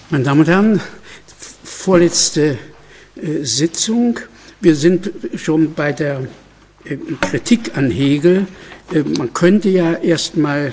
Meine Damen und Herren, vorletzte Sitzung. Wir sind schon bei der Kritik an Hegel. Man könnte ja erstmal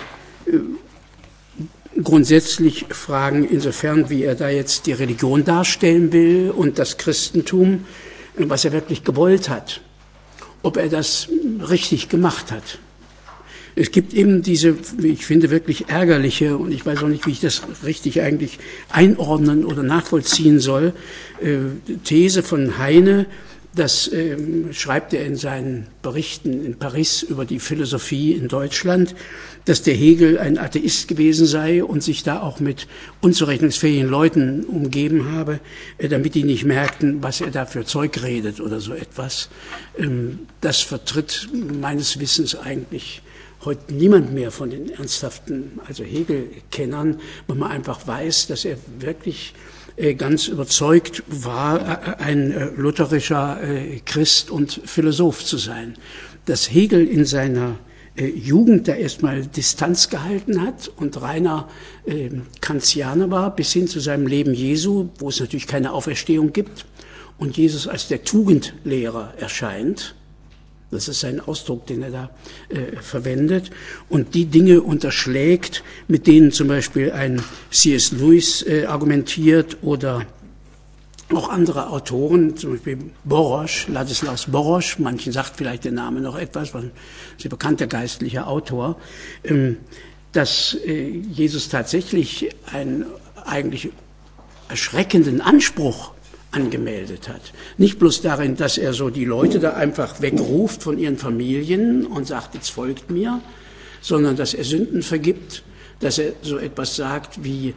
grundsätzlich fragen, insofern wie er da jetzt die Religion darstellen will und das Christentum, was er wirklich gewollt hat, ob er das richtig gemacht hat. Es gibt eben diese, wie ich finde, wirklich ärgerliche, und ich weiß auch nicht, wie ich das richtig eigentlich einordnen oder nachvollziehen soll, These von Heine, das schreibt er in seinen Berichten in Paris über die Philosophie in Deutschland, dass der Hegel ein Atheist gewesen sei und sich da auch mit unzurechnungsfähigen Leuten umgeben habe, damit die nicht merkten, was er da für Zeug redet oder so etwas. Das vertritt meines Wissens eigentlich heute niemand mehr von den ernsthaften, also Hegel-Kennern, weil man einfach weiß, dass er wirklich ganz überzeugt war, ein lutherischer Christ und Philosoph zu sein. Dass Hegel in seiner Jugend da erstmal Distanz gehalten hat und reiner Kantianer war, bis hin zu seinem Leben Jesu, wo es natürlich keine Auferstehung gibt und Jesus als der Tugendlehrer erscheint. Das ist sein Ausdruck, den er da verwendet. Und die Dinge unterschlägt, mit denen zum Beispiel ein C.S. Lewis argumentiert oder auch andere Autoren, zum Beispiel Borosch, Ladislaus Borosch, manchen sagt vielleicht der Name noch etwas, weil ein sehr bekannter geistlicher Autor, dass Jesus tatsächlich einen eigentlich erschreckenden Anspruch angemeldet hat. Nicht bloß darin, dass er so die Leute da einfach wegruft von ihren Familien und sagt, jetzt folgt mir, sondern dass er Sünden vergibt, dass er so etwas sagt wie,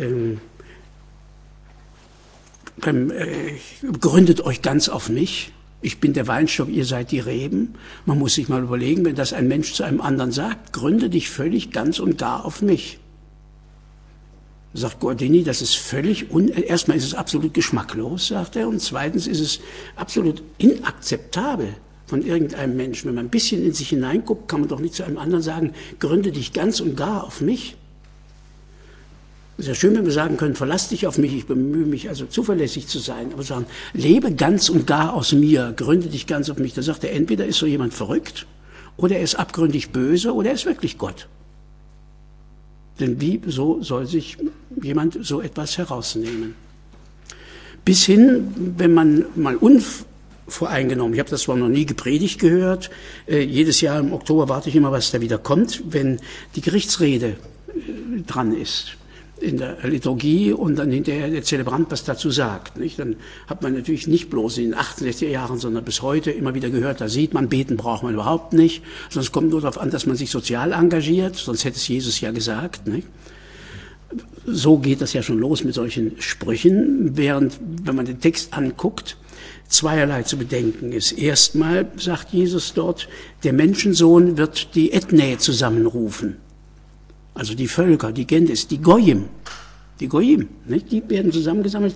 gründet euch ganz auf mich, ich bin der Weinstock, ihr seid die Reben. Man muss sich mal überlegen, wenn das ein Mensch zu einem anderen sagt, gründe dich völlig ganz und gar auf mich. Sagt Guardini, das ist völlig, erstmal ist es absolut geschmacklos, sagt er, und zweitens ist es absolut inakzeptabel von irgendeinem Menschen. Wenn man ein bisschen in sich hineinguckt, kann man doch nicht zu einem anderen sagen, gründe dich ganz und gar auf mich. Es ist ja schön, wenn wir sagen können, verlass dich auf mich, ich bemühe mich also zuverlässig zu sein, aber sagen, lebe ganz und gar aus mir, gründe dich ganz auf mich. Da sagt er, entweder ist so jemand verrückt, oder er ist abgründig böse, oder er ist wirklich Gott. Denn wieso soll sich jemand so etwas herausnehmen? Bis hin, wenn man mal unvoreingenommen, ich habe das zwar noch nie gepredigt gehört, jedes Jahr im Oktober warte ich immer, was da wieder kommt, wenn die Gerichtsrede dran ist in der Liturgie und dann hinterher der Zelebrant was dazu sagt. Nicht? Dann hat man natürlich nicht bloß in den 68er Jahren, sondern bis heute immer wieder gehört, da sieht man, beten braucht man überhaupt nicht, sondern es kommt nur darauf an, dass man sich sozial engagiert, sonst hätte es Jesus ja gesagt. Nicht? So geht das ja schon los mit solchen Sprüchen, während, wenn man den Text anguckt, zweierlei zu bedenken ist. Erstmal sagt Jesus dort, der Menschensohn wird die Ethne zusammenrufen. Also die Völker, die Gentis, die Goyim, nicht? Die werden zusammengesammelt.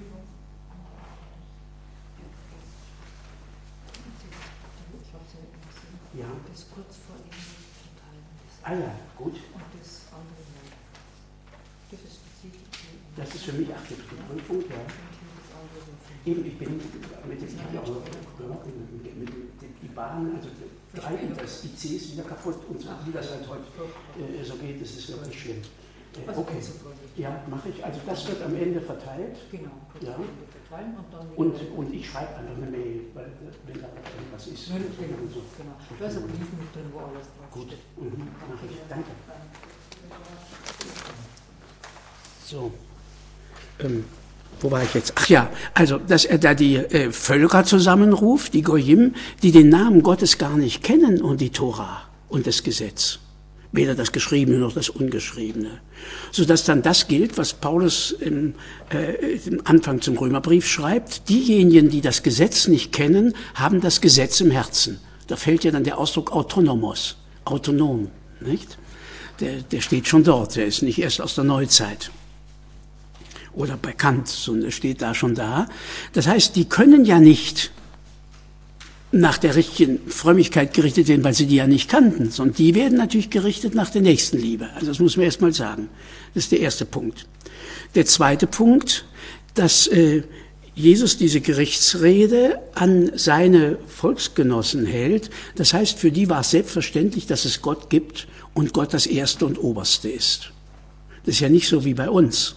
Ja. Das kurz vor ihm verteilen. Ah ja, gut. Und das andere Land. Das ist für mich die Prüfung, ja. Eben, ich bin mit die Bahn, also das IC ist wieder kaputt und wie das halt heute so geht, das ist wirklich schlimm. Okay, ja, mache ich. Also das wird am Ende verteilt. Genau, ja. Und ich schreibe einfach eine Mail, weil wenn da irgendwas ist. Genau. Da ist ein Brief mit drin, wo alles draufsteht. Gut, mache ich. Danke. So. Wo war ich jetzt? Ach ja, also, dass er da die Völker zusammenruft, die Goyim, die den Namen Gottes gar nicht kennen und die Tora und das Gesetz. Weder das Geschriebene noch das Ungeschriebene. Sodass dann das gilt, was Paulus im Anfang zum Römerbrief schreibt. Diejenigen, die das Gesetz nicht kennen, haben das Gesetz im Herzen. Da fällt ja dann der Ausdruck autonomos, autonom, nicht? Der steht schon dort, der ist nicht erst aus der Neuzeit. Oder bei Kant, so steht da schon da. Das heißt, die können ja nicht nach der richtigen Frömmigkeit gerichtet werden, weil sie die ja nicht kannten, sondern die werden natürlich gerichtet nach der Nächstenliebe. Also das muss man erst mal sagen. Das ist der erste Punkt. Der zweite Punkt, dass Jesus diese Gerichtsrede an seine Volksgenossen hält. Das heißt, für die war es selbstverständlich, dass es Gott gibt und Gott das Erste und Oberste ist. Das ist ja nicht so wie bei uns.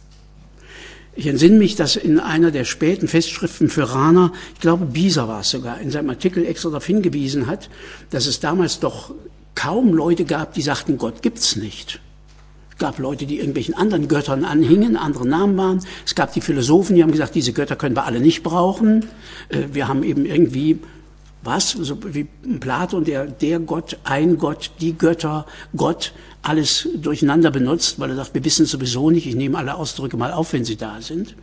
Ich entsinne mich, dass in einer der späten Festschriften für Rahner, ich glaube Bieser war es sogar, in seinem Artikel extra darauf hingewiesen hat, dass es damals doch kaum Leute gab, die sagten, Gott gibt's nicht. Es gab Leute, die irgendwelchen anderen Göttern anhingen, andere Namen waren. Es gab die Philosophen, die haben gesagt, diese Götter können wir alle nicht brauchen. Wir haben eben irgendwie, so wie Platon, der Gott, ein Gott, die Götter, Gott, alles durcheinander benutzt, weil er sagt, wir wissen sowieso nicht, ich nehme alle Ausdrücke mal auf, wenn sie da sind.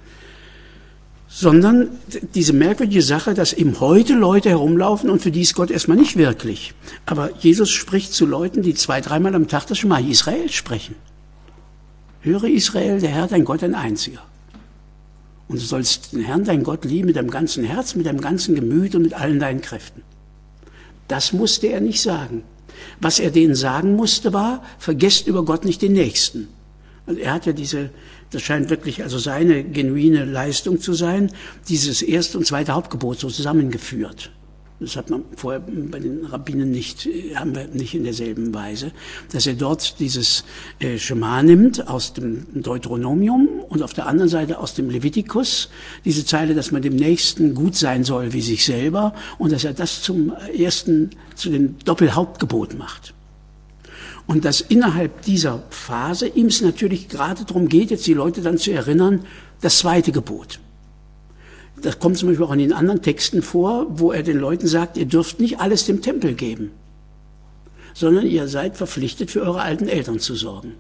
Sondern diese merkwürdige Sache, dass eben heute Leute herumlaufen und für die ist Gott erstmal nicht wirklich. Aber Jesus spricht zu Leuten, die 2-3 Mal am Tag das Schema Israel sprechen. Höre Israel, der Herr, dein Gott, ein einziger. Und du sollst den Herrn, dein Gott, lieben mit deinem ganzen Herz, mit deinem ganzen Gemüt und mit allen deinen Kräften. Das musste er nicht sagen. Was er denen sagen musste war, vergesst über Gott nicht den Nächsten. Also er hat ja das scheint wirklich also seine genuine Leistung zu sein, dieses erste und zweite Hauptgebot so zusammengeführt. Das hat man vorher bei den Rabbinen haben wir nicht in derselben Weise, dass er dort dieses Schema nimmt aus dem Deuteronomium und auf der anderen Seite aus dem Levitikus, diese Zeile, dass man dem Nächsten gut sein soll wie sich selber und dass er das zu dem Doppelhauptgebot macht. Und dass innerhalb dieser Phase ihm es natürlich gerade darum geht, jetzt die Leute dann zu erinnern, das zweite Gebot. Das kommt zum Beispiel auch in den anderen Texten vor, wo er den Leuten sagt, ihr dürft nicht alles dem Tempel geben, sondern ihr seid verpflichtet, für eure alten Eltern zu sorgen.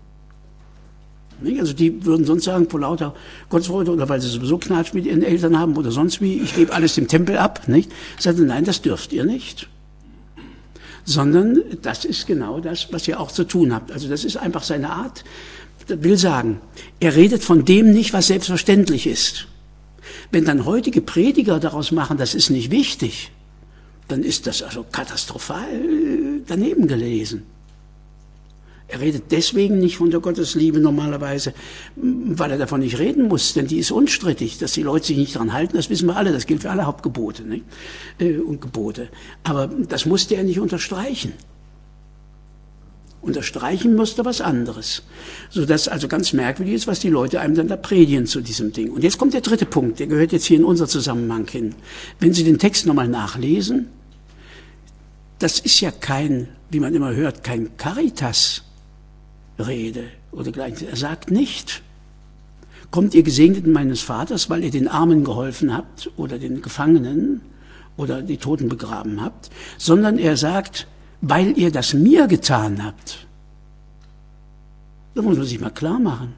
Also die würden sonst sagen, vor lauter Gottesfreude oder weil sie sowieso Knatsch mit ihren Eltern haben oder sonst wie, ich gebe alles dem Tempel ab. Nicht? Sagt er, nein, das dürft ihr nicht. Sondern das ist genau das, was ihr auch zu tun habt. Also das ist einfach seine Art. Das will sagen, er redet von dem nicht, was selbstverständlich ist. Wenn dann heutige Prediger daraus machen, das ist nicht wichtig, dann ist das also katastrophal daneben gelesen. Er redet deswegen nicht von der Gottesliebe normalerweise, weil er davon nicht reden muss, denn die ist unstrittig. Dass die Leute sich nicht daran halten, das wissen wir alle, das gilt für alle Hauptgebote nicht? Und Gebote. Aber das musste er nicht unterstreichen. Unterstreichen musste was anderes. Sodass also ganz merkwürdig ist, was die Leute einem dann da predigen zu diesem Ding. Und jetzt kommt der dritte Punkt, der gehört jetzt hier in unser Zusammenhang hin. Wenn Sie den Text nochmal nachlesen, das ist ja kein, wie man immer hört, kein Caritas-Rede oder gleiches. Er sagt nicht, kommt ihr Gesegneten meines Vaters, weil ihr den Armen geholfen habt oder den Gefangenen oder die Toten begraben habt, sondern er sagt, weil ihr das mir getan habt. Das muss man sich mal klar machen.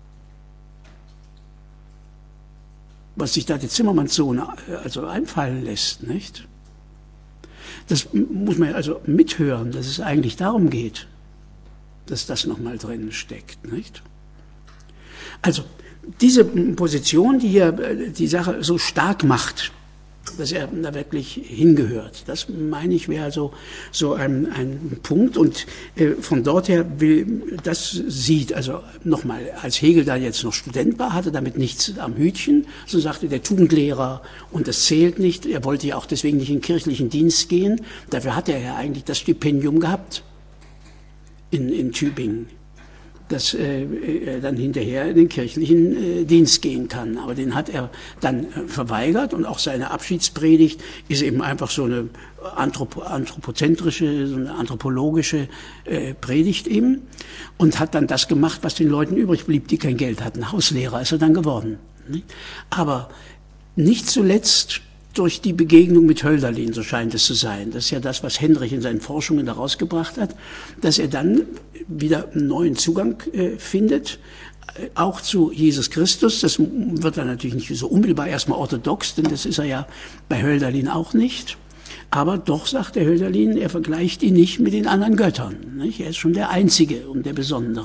Was sich da der Zimmermannssohn also einfallen lässt, nicht? Das muss man also mithören, dass es eigentlich darum geht, dass das nochmal drin steckt, nicht? Also, diese Position, die hier die Sache so stark macht, dass er da wirklich hingehört. Das, meine ich, wäre also so ein Punkt. Und von dort her das sieht, also nochmal, als Hegel da jetzt noch Student war, hatte damit nichts am Hütchen. So sagte der Tugendlehrer, und das zählt nicht. Er wollte ja auch deswegen nicht in kirchlichen Dienst gehen. Dafür hat er ja eigentlich das Stipendium gehabt in Tübingen, dass er dann hinterher in den kirchlichen Dienst gehen kann. Aber den hat er dann verweigert und auch seine Abschiedspredigt ist eben einfach so eine anthropozentrische, so eine anthropologische Predigt eben und hat dann das gemacht, was den Leuten übrig blieb, die kein Geld hatten. Hauslehrer ist er dann geworden. Aber nicht zuletzt durch die Begegnung mit Hölderlin, so scheint es zu sein. Das ist ja das, was Hendrich in seinen Forschungen da rausgebracht hat, dass er dann wieder einen neuen Zugang findet, auch zu Jesus Christus. Das wird dann natürlich nicht so unmittelbar erstmal orthodox, denn das ist er ja bei Hölderlin auch nicht. Aber doch, sagt der Hölderlin, er vergleicht ihn nicht mit den anderen Göttern. Nicht? Er ist schon der Einzige und der Besondere.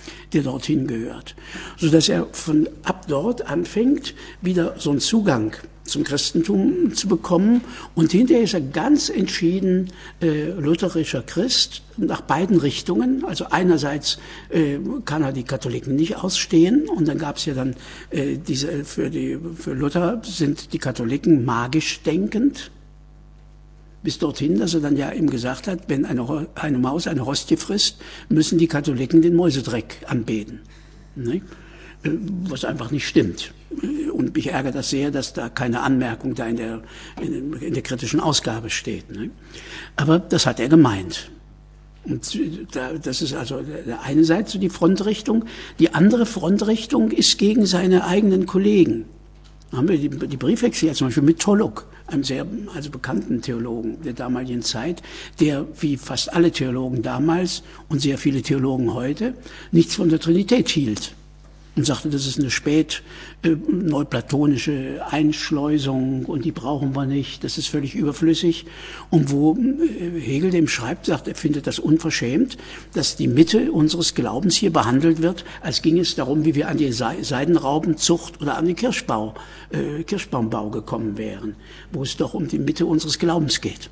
der dorthin gehört. Sodass er ab dort anfängt, wieder so einen Zugang zum Christentum zu bekommen. Und hinterher ist er ganz entschieden lutherischer Christ nach beiden Richtungen. Also einerseits kann er die Katholiken nicht ausstehen. Und dann gab es ja dann für Luther sind die Katholiken magisch denkend. Bis dorthin, dass er dann ja ihm gesagt hat, wenn eine Maus eine Hostie frisst, müssen die Katholiken den Mäusedreck anbeten. Ne? Was einfach nicht stimmt. Und mich ärgert das sehr, dass da keine Anmerkung da in der kritischen Ausgabe steht. Ne? Aber das hat er gemeint. Und das ist also der eine Seite so die Frontrichtung. Die andere Frontrichtung ist gegen seine eigenen Kollegen. Da haben wir die Briefwechsel zum Beispiel mit Tolok, einem sehr bekannten Theologen der damaligen Zeit, der wie fast alle Theologen damals und sehr viele Theologen heute nichts von der Trinität hielt. Und sagte, das ist eine neuplatonische Einschleusung und die brauchen wir nicht, das ist völlig überflüssig. Und wo Hegel dem schreibt, sagt, er findet das unverschämt, dass die Mitte unseres Glaubens hier behandelt wird, als ging es darum, wie wir an die Seidenraubenzucht oder an den Kirschbaumbau gekommen wären, wo es doch um die Mitte unseres Glaubens geht.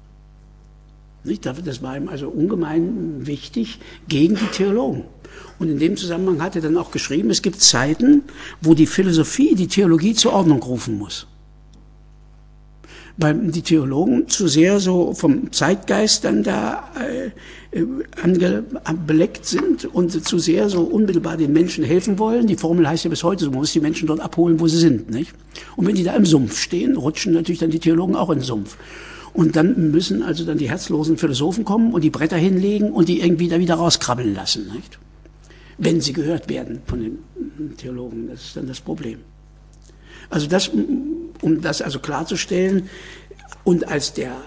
Das war ihm also ungemein wichtig gegen die Theologen. Und in dem Zusammenhang hat er dann auch geschrieben, es gibt Zeiten, wo die Philosophie die Theologie zur Ordnung rufen muss. Weil die Theologen zu sehr so vom Zeitgeist dann da beleckt sind und zu sehr so unmittelbar den Menschen helfen wollen. Die Formel heißt ja bis heute so, man muss die Menschen dort abholen, wo sie sind. Nicht? Und wenn die da im Sumpf stehen, rutschen natürlich dann die Theologen auch in den Sumpf. Und dann müssen also dann die herzlosen Philosophen kommen und die Bretter hinlegen und die irgendwie da wieder rauskrabbeln lassen. Nicht? Wenn sie gehört werden von den Theologen, das ist dann das Problem. Also um das also klarzustellen, und als der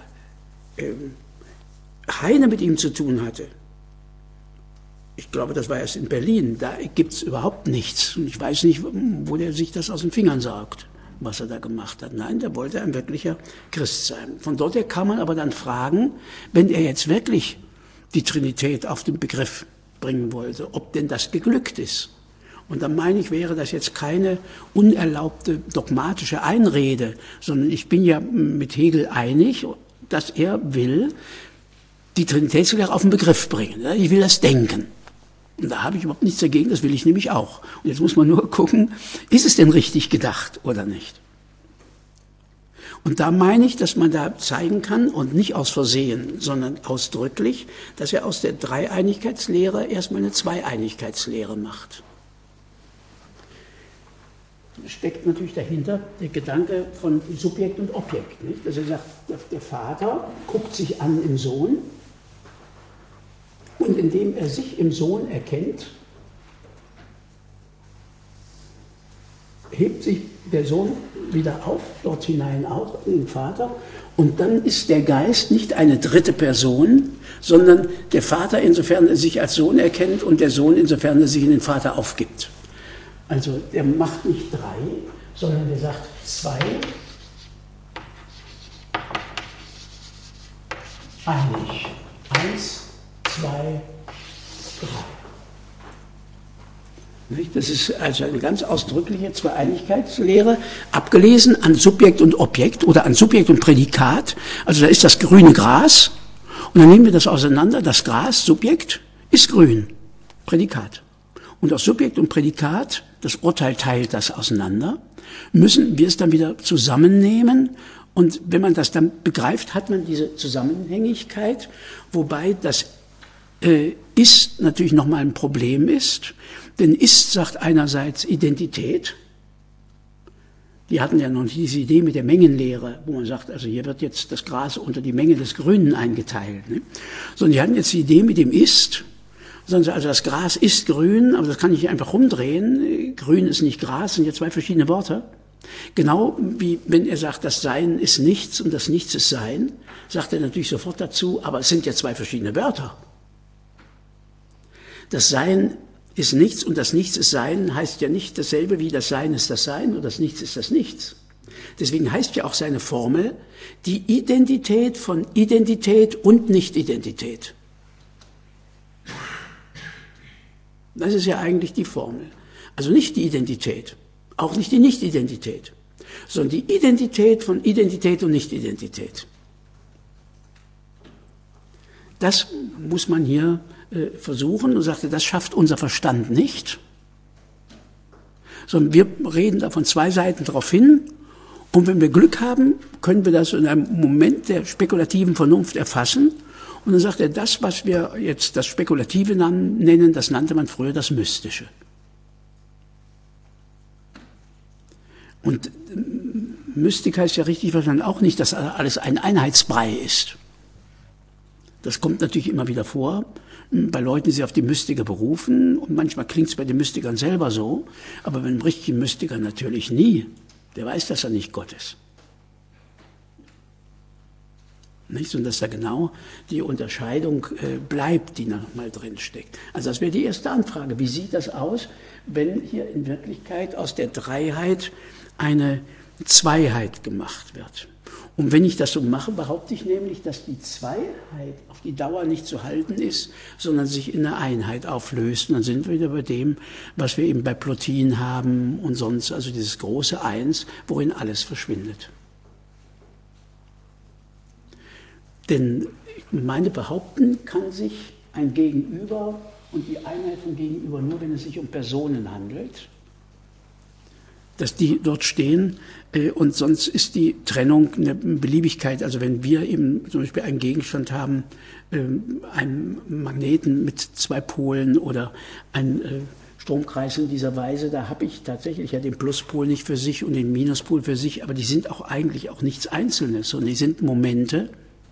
Heine mit ihm zu tun hatte, ich glaube, das war erst in Berlin, da gibt's überhaupt nichts. Und ich weiß nicht, wo der sich das aus den Fingern saugt, was er da gemacht hat. Nein, der wollte ein wirklicher Christ sein. Von dort her kann man aber dann fragen, wenn er jetzt wirklich die Trinität auf den Begriff bringen wollte, ob denn das geglückt ist. Und dann meine ich, wäre das jetzt keine unerlaubte dogmatische Einrede, sondern ich bin ja mit Hegel einig, dass er will die Trinitätslehre auf den Begriff bringen. Ich will das denken. Und da habe ich überhaupt nichts dagegen, das will ich nämlich auch. Und jetzt muss man nur gucken, ist es denn richtig gedacht oder nicht? Und da meine ich, dass man da zeigen kann, und nicht aus Versehen, sondern ausdrücklich, dass er aus der Dreieinigkeitslehre erstmal eine Zweieinigkeitslehre macht. Da steckt natürlich dahinter der Gedanke von Subjekt und Objekt. Nicht? Dass er sagt, der Vater guckt sich an im Sohn, und indem er sich im Sohn erkennt, hebt sich der Sohn wieder auf, dort hinein auch, in den Vater. Und dann ist der Geist nicht eine dritte Person, sondern der Vater, insofern er sich als Sohn erkennt, und der Sohn, insofern er sich in den Vater aufgibt. Also er macht nicht drei, sondern er sagt zwei, einig. Eins, zwei, drei. Das ist also eine ganz ausdrückliche Zweieinigkeitslehre, abgelesen an Subjekt und Objekt oder an Subjekt und Prädikat. Also da ist das grüne Gras und dann nehmen wir das auseinander. Das Gras, Subjekt, ist grün, Prädikat. Und aus Subjekt und Prädikat, das Urteil teilt das auseinander, müssen wir es dann wieder zusammennehmen. Und wenn man das dann begreift, hat man diese Zusammenhängigkeit, wobei das Ist natürlich nochmal ein Problem ist. Denn Ist sagt einerseits Identität. Die hatten ja noch nicht diese Idee mit der Mengenlehre, wo man sagt, also hier wird jetzt das Gras unter die Menge des Grünen eingeteilt. Ne? Sondern die hatten jetzt die Idee mit dem Ist. Also das Gras ist grün, aber das kann ich einfach rumdrehen. Grün ist nicht Gras, sind ja zwei verschiedene Wörter. Genau wie wenn er sagt, das Sein ist nichts und das Nichts ist Sein, sagt er natürlich sofort dazu, aber es sind ja zwei verschiedene Wörter. Das Sein ist nichts und das Nichts ist Sein heißt ja nicht dasselbe wie das Sein ist das Sein und das Nichts ist das Nichts. Deswegen heißt ja auch seine Formel die Identität von Identität und Nicht-Identität. Das ist ja eigentlich die Formel. Also nicht die Identität, auch nicht die Nicht-Identität, sondern die Identität von Identität und Nicht-Identität. Das muss man hier versuchen und sagte, das schafft unser Verstand nicht, sondern wir reden da von zwei Seiten drauf hin und wenn wir Glück haben, können wir das in einem Moment der spekulativen Vernunft erfassen und dann sagt er, das, was wir jetzt das Spekulative nennen, das nannte man früher das Mystische. Und Mystik heißt ja richtig verstanden auch nicht, dass alles ein Einheitsbrei ist. Das kommt natürlich immer wieder vor, bei Leuten, die sich auf die Mystiker berufen und manchmal klingt es bei den Mystikern selber so, aber bei einem richtigen Mystiker natürlich nie. Der weiß, dass er nicht Gott ist. Nicht? Und dass da genau die Unterscheidung bleibt, die noch mal drin steckt. Also das wäre die erste Anfrage. Wie sieht das aus, wenn hier in Wirklichkeit aus der Dreiheit eine Zweiheit gemacht wird? Und wenn ich das so mache, behaupte ich nämlich, dass die Zweiheit auf die Dauer nicht zu halten ist, sondern sich in eine Einheit auflöst. Und dann sind wir wieder bei dem, was wir eben bei Plotin haben und sonst, also dieses große Eins, worin alles verschwindet. Denn ich meine, behaupten kann sich ein Gegenüber und die Einheit vom Gegenüber nur, wenn es sich um Personen handelt, dass die dort stehen und sonst ist die Trennung eine Beliebigkeit. Also wenn wir eben zum Beispiel einen Gegenstand haben, einen Magneten mit zwei Polen oder einen Stromkreis in dieser Weise, da habe ich tatsächlich ja den Pluspol nicht für sich und den Minuspol für sich, aber die sind auch eigentlich auch nichts Einzelnes, sondern die sind Momente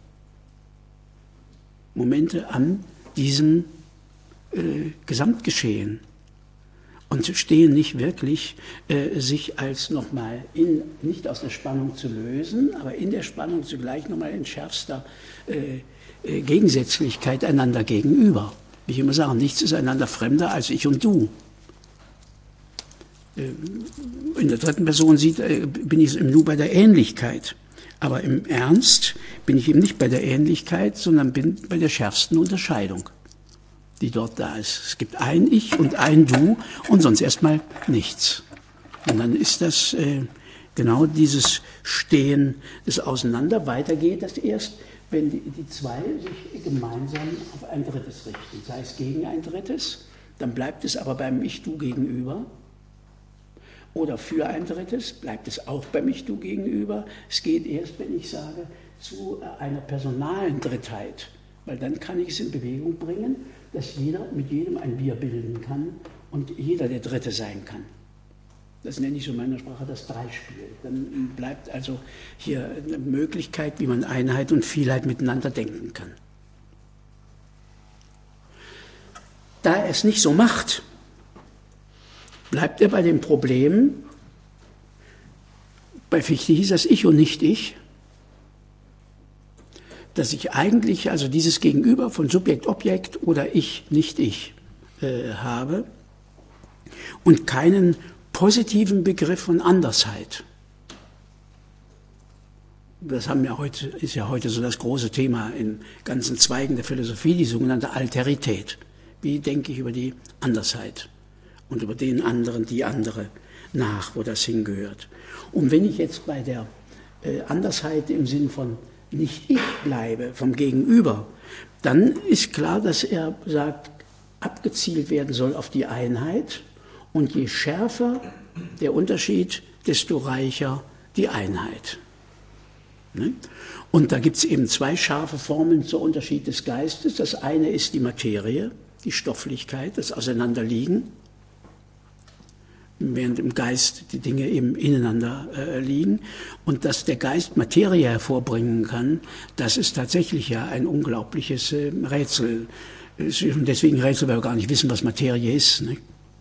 an diesem Gesamtgeschehen. Und stehen nicht wirklich, sich als nochmal nicht aus der Spannung zu lösen, aber in der Spannung zugleich nochmal in schärfster Gegensätzlichkeit einander gegenüber. Wie ich immer sage, nichts ist einander fremder als ich und du. In der dritten Person bin ich im Nu bei der Ähnlichkeit. Aber im Ernst bin ich eben nicht bei der Ähnlichkeit, sondern bin bei der schärfsten Unterscheidung, die dort da ist. Es gibt ein Ich und ein Du und sonst erstmal nichts. Und dann ist das genau dieses Stehen, das Auseinander. Weitergeht das erst, wenn die zwei sich gemeinsam auf ein Drittes richten. Sei es gegen ein Drittes, dann bleibt es aber beim Ich-Du gegenüber. Oder für ein Drittes bleibt es auch beim Ich-Du gegenüber. Es geht erst, wenn ich sage, zu einer personalen Drittheit. Weil dann kann ich es in Bewegung bringen, dass jeder mit jedem ein Wir bilden kann und jeder der Dritte sein kann. Das nenne ich so in meiner Sprache das Dreispiel. Dann bleibt also hier eine Möglichkeit, wie man Einheit und Vielheit miteinander denken kann. Da er es nicht so macht, bleibt er bei dem Problem, bei Fichte hieß das Ich und nicht ich, dass ich eigentlich also dieses Gegenüber von Subjekt, Objekt oder Ich, nicht ich habe und keinen positiven Begriff von Andersheit. Das ist ja heute so das große Thema in ganzen Zweigen der Philosophie, die sogenannte Alterität. Wie denke ich über die Andersheit und über den anderen, die andere nach, wo das hingehört. Und wenn ich jetzt bei der Andersheit im Sinn von nicht ich bleibe, vom Gegenüber, dann ist klar, dass er sagt, abgezielt werden soll auf die Einheit und je schärfer der Unterschied, desto reicher die Einheit. Und da gibt es eben zwei scharfe Formen zum Unterschied des Geistes. Das eine ist die Materie, die Stofflichkeit, das Auseinanderliegen, während im Geist die Dinge eben ineinander liegen. Und dass der Geist Materie hervorbringen kann, das ist tatsächlich ja ein unglaubliches Rätsel. Deswegen Rätsel, weil wir gar nicht wissen, was Materie ist. Ne?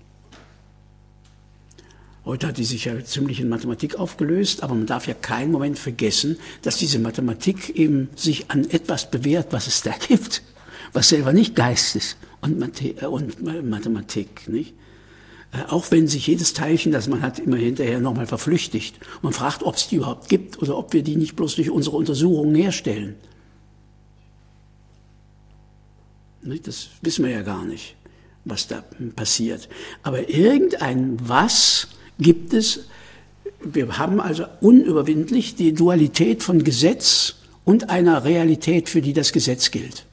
Heute hat die sich ja ziemlich in Mathematik aufgelöst, aber man darf ja keinen Moment vergessen, dass diese Mathematik eben sich an etwas bewährt, was es da gibt, was selber nicht Geist ist und Mathematik, nicht? Auch wenn sich jedes Teilchen, das man hat, immer hinterher nochmal verflüchtigt. Man fragt, ob es die überhaupt gibt oder ob wir die nicht bloß durch unsere Untersuchungen herstellen. Das wissen wir ja gar nicht. was da passiert. Aber irgendein Was gibt es. Wir haben also unüberwindlich die Dualität von Gesetz und einer Realität, für die das Gesetz gilt.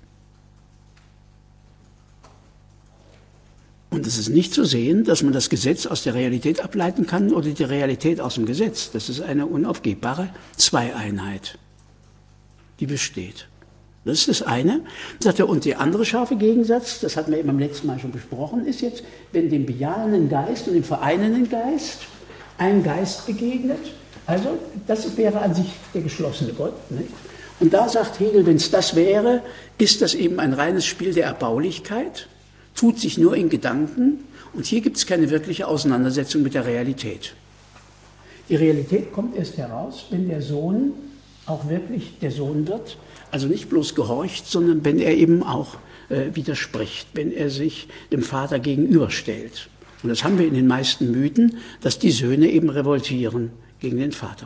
Und es ist nicht zu sehen, dass man das Gesetz aus der Realität ableiten kann oder die Realität aus dem Gesetz. Das ist eine unaufgebbare Zweieinheit, die besteht. Das ist das eine. Sagt er, und der andere scharfe Gegensatz, das hatten wir eben beim letzten Mal schon besprochen, ist jetzt, wenn dem bejahenden Geist und dem vereinenden Geist ein Geist begegnet, also das wäre an sich der geschlossene Gott. Nicht? Und da sagt Hegel, wenn es das wäre, ist das eben ein reines Spiel der Erbaulichkeit, tut sich nur in Gedanken und hier gibt es keine wirkliche Auseinandersetzung mit der Realität. Die Realität kommt erst heraus, wenn der Sohn auch wirklich der Sohn wird, also nicht bloß gehorcht, sondern wenn er eben auch widerspricht, wenn er sich dem Vater gegenüberstellt. Und das haben wir in den meisten Mythen, dass die Söhne eben revoltieren gegen den Vater.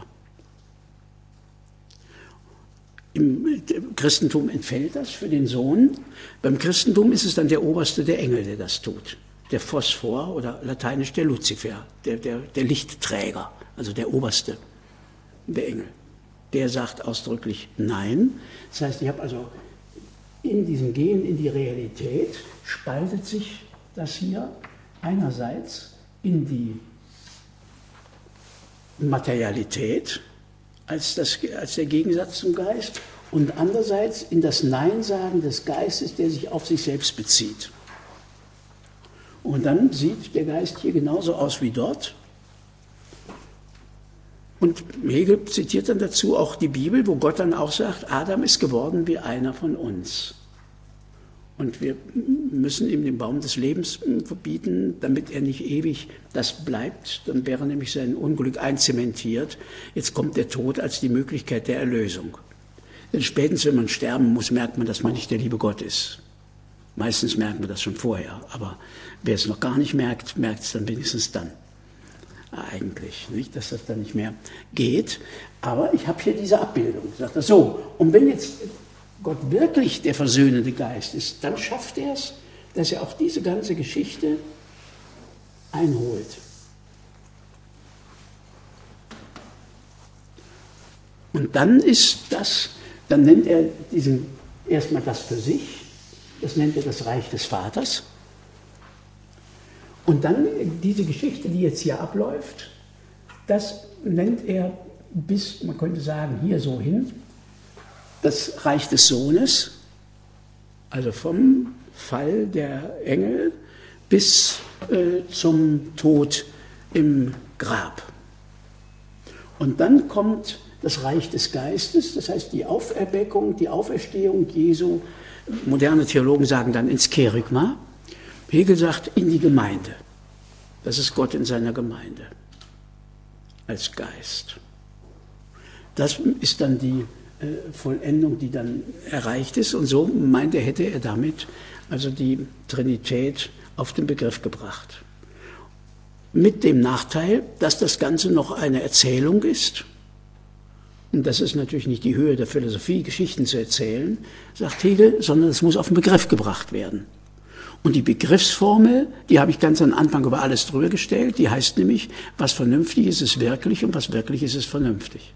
Im Christentum entfällt das für den Sohn. Beim Christentum ist es dann der Oberste der Engel, der das tut. Der Phosphor oder lateinisch der Luzifer, der Lichtträger, also der Oberste der Engel. Der sagt ausdrücklich Nein. Das heißt, ich habe also in diesem Gehen in die Realität spaltet sich das hier einerseits in die Materialität als der Gegensatz zum Geist und andererseits in das Nein-Sagen des Geistes, der sich auf sich selbst bezieht. Und dann sieht der Geist hier genauso aus wie dort. Und Hegel zitiert dann dazu auch die Bibel, wo Gott dann auch sagt, Adam ist geworden wie einer von uns. Und wir müssen ihm den Baum des Lebens verbieten, damit er nicht ewig das bleibt. Dann wäre nämlich sein Unglück einzementiert. Jetzt kommt der Tod als die Möglichkeit der Erlösung. Denn spätestens, wenn man sterben muss, merkt man, dass man nicht der liebe Gott ist. Meistens merkt man das schon vorher. Aber wer es noch gar nicht merkt, merkt es dann wenigstens dann. Eigentlich, nicht, dass das dann nicht mehr geht. Aber ich habe hier diese Abbildung. Sagt er so, und wenn jetzt Gott wirklich der versöhnende Geist ist, dann schafft er es, dass er auch diese ganze Geschichte einholt. Und dann dann nennt er erstmal das für sich, das nennt er das Reich des Vaters. Und dann diese Geschichte, die jetzt hier abläuft, das nennt er bis, man könnte sagen, hier so hin, das Reich des Sohnes, also vom Fall der Engel bis zum Tod im Grab. Und dann kommt das Reich des Geistes, das heißt die Auferweckung, die Auferstehung Jesu. Moderne Theologen sagen dann ins Kerygma. Hegel sagt in die Gemeinde. Das ist Gott in seiner Gemeinde als Geist. Das ist dann die Vollendung, die dann erreicht ist. Und so meint er, hätte er damit also die Trinität auf den Begriff gebracht. Mit dem Nachteil, dass das Ganze noch eine Erzählung ist. Und das ist natürlich nicht die Höhe der Philosophie, Geschichten zu erzählen, sagt Hegel, sondern es muss auf den Begriff gebracht werden. Und die Begriffsformel, die habe ich ganz am Anfang über alles drüber gestellt, die heißt nämlich, was vernünftig ist, ist wirklich und was wirklich ist, ist vernünftig.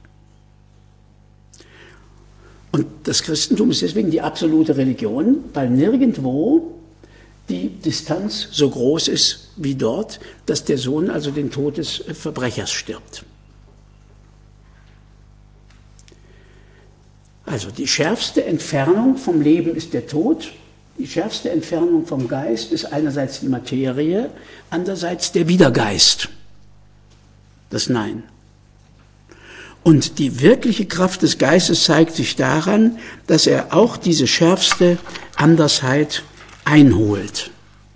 Und das Christentum ist deswegen die absolute Religion, weil nirgendwo die Distanz so groß ist wie dort, dass der Sohn also den Tod des Verbrechers stirbt. Also die schärfste Entfernung vom Leben ist der Tod, die schärfste Entfernung vom Geist ist einerseits die Materie, andererseits der Widergeist, das Nein. Und die wirkliche Kraft des Geistes zeigt sich daran, dass er auch diese schärfste Andersheit einholt.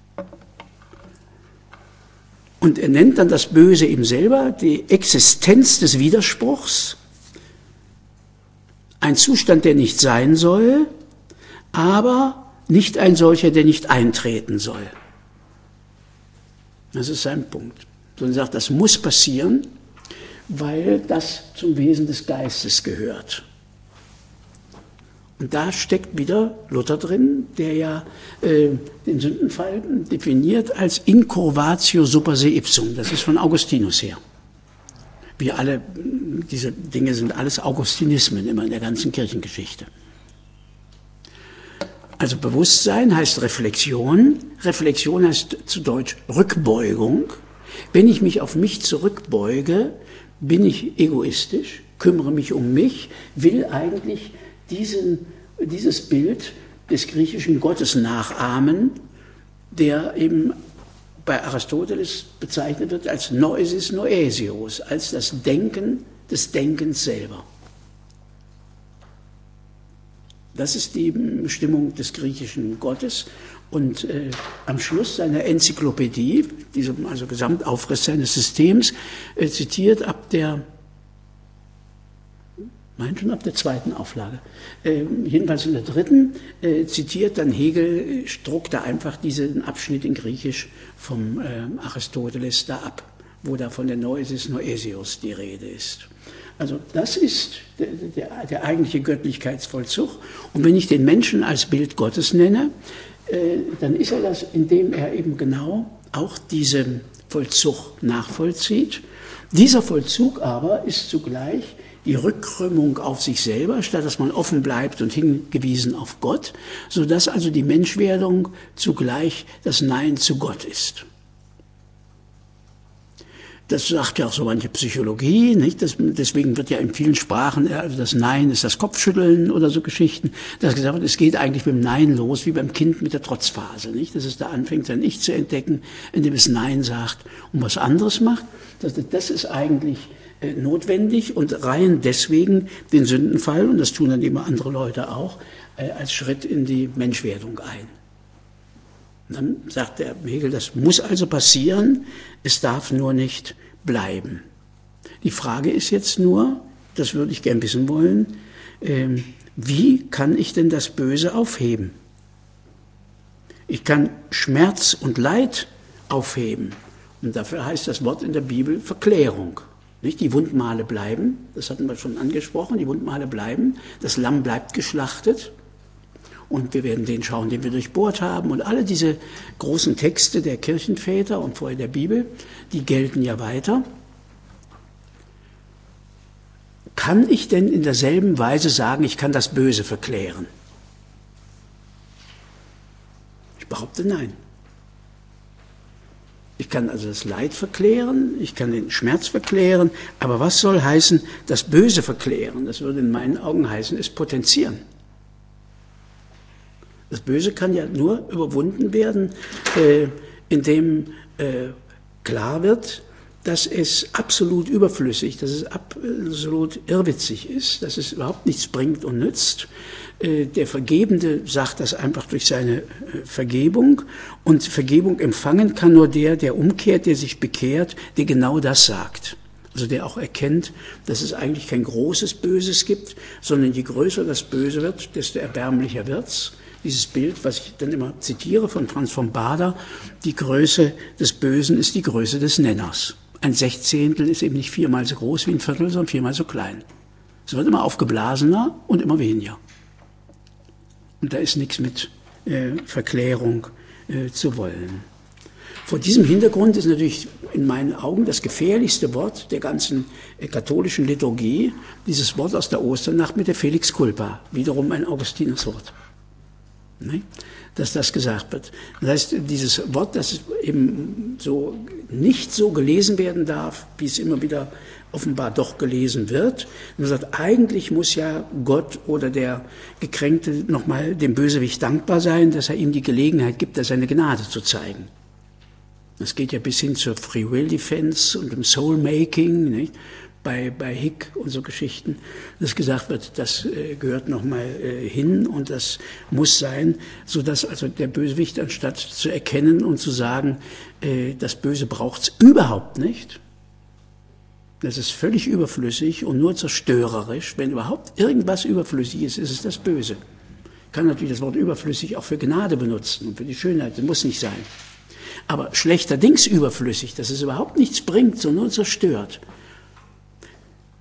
Und er nennt dann das Böse eben selber die Existenz des Widerspruchs, ein Zustand, der nicht sein soll, aber nicht ein solcher, der nicht eintreten soll. Das ist sein Punkt. Und er sagt, das muss passieren, weil das zum Wesen des Geistes gehört. Und da steckt wieder Luther drin, der ja den Sündenfall definiert als incurvatio super se ipsum. Das ist von Augustinus her. Wir alle, diese Dinge sind alles Augustinismen immer in der ganzen Kirchengeschichte. Also Bewusstsein heißt Reflexion. Reflexion heißt zu Deutsch Rückbeugung. Wenn ich mich auf mich zurückbeuge, bin ich egoistisch, kümmere mich um mich, will eigentlich dieses Bild des griechischen Gottes nachahmen, der eben bei Aristoteles bezeichnet wird als Noesis Noesios, als das Denken des Denkens selber. Das ist die Bestimmung des griechischen Gottes. Und am Schluss seiner Enzyklopädie, diesem also Gesamtaufriss seines Systems, zitiert ab der zweiten Auflage, jedenfalls in der dritten, zitiert dann Hegel, druckt da einfach diesen Abschnitt in Griechisch vom Aristoteles da ab, wo da von der Noesis Noesios die Rede ist. Also das ist der eigentliche Göttlichkeitsvollzug. Und wenn ich den Menschen als Bild Gottes nenne, dann ist er das, indem er eben genau auch diesen Vollzug nachvollzieht. Dieser Vollzug aber ist zugleich die Rückkrümmung auf sich selber, statt dass man offen bleibt und hingewiesen auf Gott, sodass also die Menschwerdung zugleich das Nein zu Gott ist. Das sagt ja auch so manche Psychologie, nicht? Deswegen wird ja in vielen Sprachen, also das Nein ist das Kopfschütteln oder so Geschichten, dass gesagt wird, es geht eigentlich mit dem Nein los, wie beim Kind mit der Trotzphase, nicht? Dass es da anfängt, sein Ich zu entdecken, indem es Nein sagt und was anderes macht. Das ist eigentlich notwendig und reihen deswegen den Sündenfall, und das tun dann immer andere Leute auch, als Schritt in die Menschwerdung ein. Und dann sagt der Hegel, das muss also passieren, es darf nur nicht bleiben. Die Frage ist jetzt nur, das würde ich gern wissen wollen, wie kann ich denn das Böse aufheben? Ich kann Schmerz und Leid aufheben. Und dafür heißt das Wort in der Bibel Verklärung. Nicht? Die Wundmale bleiben, das hatten wir schon angesprochen, die Wundmale bleiben, das Lamm bleibt geschlachtet. Und wir werden den schauen, den wir durchbohrt haben. Und alle diese großen Texte der Kirchenväter und vorher der Bibel, die gelten ja weiter. Kann ich denn in derselben Weise sagen, ich kann das Böse verklären? Ich behaupte nein. Ich kann also das Leid verklären, ich kann den Schmerz verklären, aber was soll heißen, das Böse verklären? Das würde in meinen Augen heißen, es potenzieren. Das Böse kann ja nur überwunden werden, indem klar wird, dass es absolut überflüssig, dass es absolut irrwitzig ist, dass es überhaupt nichts bringt und nützt. Der Vergebende sagt das einfach durch seine Vergebung, und Vergebung empfangen kann nur der umkehrt, der sich bekehrt, der genau das sagt. Also der auch erkennt, dass es eigentlich kein großes Böses gibt, sondern je größer das Böse wird, desto erbärmlicher wird's. Dieses Bild, was ich dann immer zitiere von Franz von Baader, die Größe des Bösen ist die Größe des Nenners. Ein Sechzehntel ist eben nicht 4-mal so groß wie ein Viertel, sondern 4-mal so klein. Es wird immer aufgeblasener und immer weniger. Und da ist nichts mit Verklärung zu wollen. Vor diesem Hintergrund ist natürlich in meinen Augen das gefährlichste Wort der ganzen katholischen Liturgie dieses Wort aus der Osternacht mit der Felix Culpa, wiederum ein Augustinuswort. Dass das gesagt wird. Das heißt, dieses Wort, das eben so nicht so gelesen werden darf, wie es immer wieder offenbar doch gelesen wird. Man sagt, eigentlich muss ja Gott oder der Gekränkte nochmal dem Bösewicht dankbar sein, dass er ihm die Gelegenheit gibt, seine Gnade zu zeigen. Das geht ja bis hin zur Free Will Defense und dem Soul Making, nicht? Bei Hick und so Geschichten, dass gesagt wird, das gehört nochmal hin und das muss sein, sodass also der Bösewicht, anstatt zu erkennen und zu sagen, das Böse braucht's überhaupt nicht, das ist völlig überflüssig und nur zerstörerisch, wenn überhaupt irgendwas überflüssig ist, ist es das Böse. Ich kann natürlich das Wort überflüssig auch für Gnade benutzen und für die Schönheit, das muss nicht sein. Aber schlechterdings überflüssig, dass es überhaupt nichts bringt, sondern nur zerstört.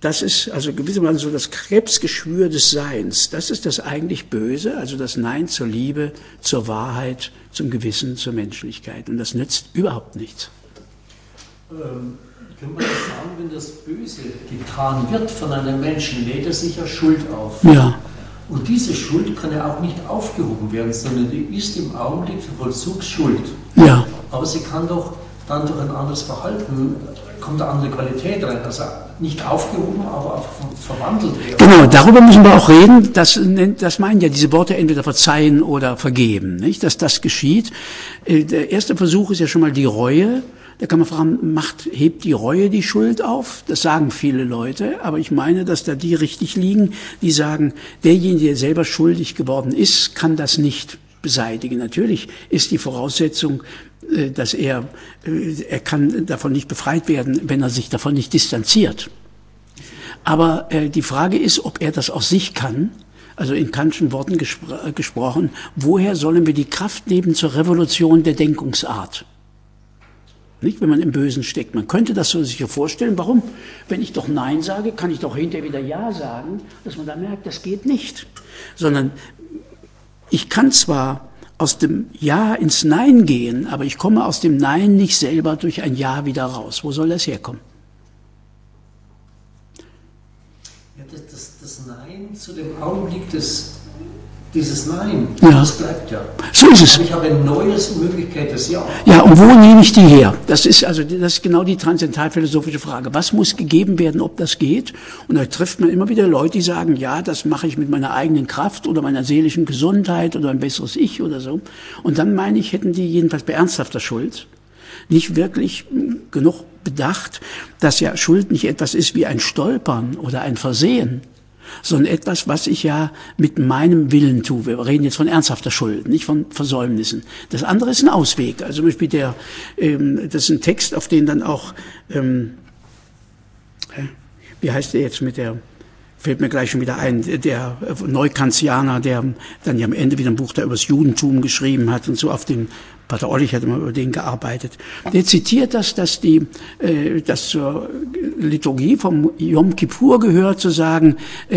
Das ist also gewissermaßen so das Krebsgeschwür des Seins. Das ist das eigentlich Böse, also das Nein zur Liebe, zur Wahrheit, zum Gewissen, zur Menschlichkeit. Und das nützt überhaupt nichts. Können wir das sagen, wenn das Böse getan wird von einem Menschen, lädt er sich ja Schuld auf. Ja. Und diese Schuld kann ja auch nicht aufgehoben werden, sondern die ist im Augenblick für Vollzugsschuld. Ja. Aber sie kann doch dann durch ein anderes Verhalten, kommt eine andere Qualität rein. Also nicht aufgehoben, aber auch verwandelt werden. Genau, darüber müssen wir auch reden. Das meinen ja diese Worte, entweder verzeihen oder vergeben, nicht? Dass das geschieht. Der erste Versuch ist ja schon mal die Reue. Da kann man fragen, hebt die Reue die Schuld auf? Das sagen viele Leute, aber ich meine, dass da die richtig liegen, die sagen, derjenige, der selber schuldig geworden ist, kann das nicht beseitigen. Natürlich ist die Voraussetzung, dass er kann davon nicht befreit werden, wenn er sich davon nicht distanziert. Aber die Frage ist, ob er das aus sich kann. Also in Kantschen Worten gesprochen, woher sollen wir die Kraft nehmen zur Revolution der Denkungsart? Nicht, wenn man im Bösen steckt. Man könnte das so sich vorstellen. Warum? Wenn ich doch Nein sage, kann ich doch hinterher wieder Ja sagen, dass man da merkt, das geht nicht. Sondern ich kann zwar aus dem Ja ins Nein gehen, aber ich komme aus dem Nein nicht selber durch ein Ja wieder raus. Wo soll das herkommen? Ja, das Nein zu dem Augenblick dieses Nein, ja. Das bleibt ja. So ist es. Aber ich habe eine neue Möglichkeit des Ja. Ja, und wo nehme ich die her? Das ist genau die transzendentalphilosophische Frage. Was muss gegeben werden, ob das geht? Und da trifft man immer wieder Leute, die sagen, ja, das mache ich mit meiner eigenen Kraft oder meiner seelischen Gesundheit oder ein besseres Ich oder so. Und dann meine ich, hätten die jedenfalls bei ernsthafter Schuld nicht wirklich genug bedacht, dass ja Schuld nicht etwas ist wie ein Stolpern oder ein Versehen, sondern etwas, was ich ja mit meinem Willen tue. Wir reden jetzt von ernsthafter Schuld, nicht von Versäumnissen. Das andere ist ein Ausweg. Also zum Beispiel das ist ein Text, auf den dann auch, wie heißt der jetzt fällt mir gleich schon wieder ein, der Neukantianer, der dann ja am Ende wieder ein Buch da über das Judentum geschrieben hat und so auf den Pater Ollich hat immer über den gearbeitet. Der zitiert das, dass zur Liturgie vom Yom Kippur gehört, zu sagen,